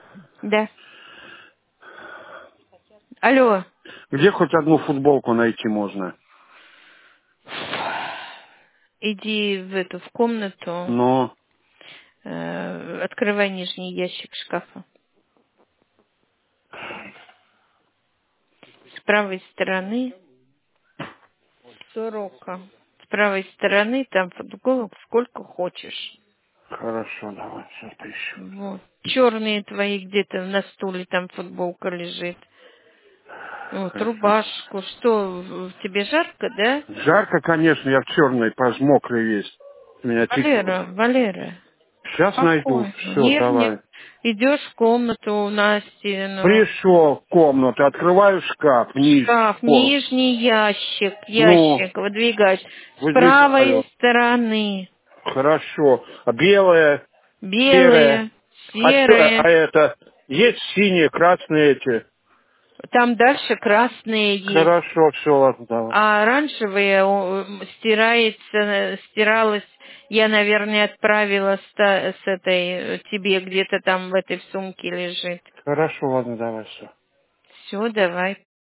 Да. Алло. Где хоть одну футболку найти можно? Иди в комнату, Но, открывай нижний ящик шкафа. С правой стороны сорока. С правой стороны там футболок сколько хочешь. хорошо, давай, сейчас поищу. Вот. Черные твои где-то на стуле там футболка лежит. Вот, Хорошо. рубашку. Что, тебе жарко, да? Жарко, конечно, я в черной, мокрый весь. Меня Валера, трясет. Валера, Сейчас найду. спокойно. Все, Нервник. давай. Идешь в комнату Настину. Пришел в комнату, открываю шкаф, вниз, Шкаф, пол. нижний ящик, Ну, выдвигать. С правой выдвигаю. стороны. Хорошо. А белое, серое. Белые, А серые. это, есть синие, красные эти. Там дальше красные есть. Хорошо, все, ладно, давай. А оранжевые стиралась, я, наверное, отправила с этой, тебе где-то там в этой сумке лежит. Хорошо, ладно, давай, все. Все, давай.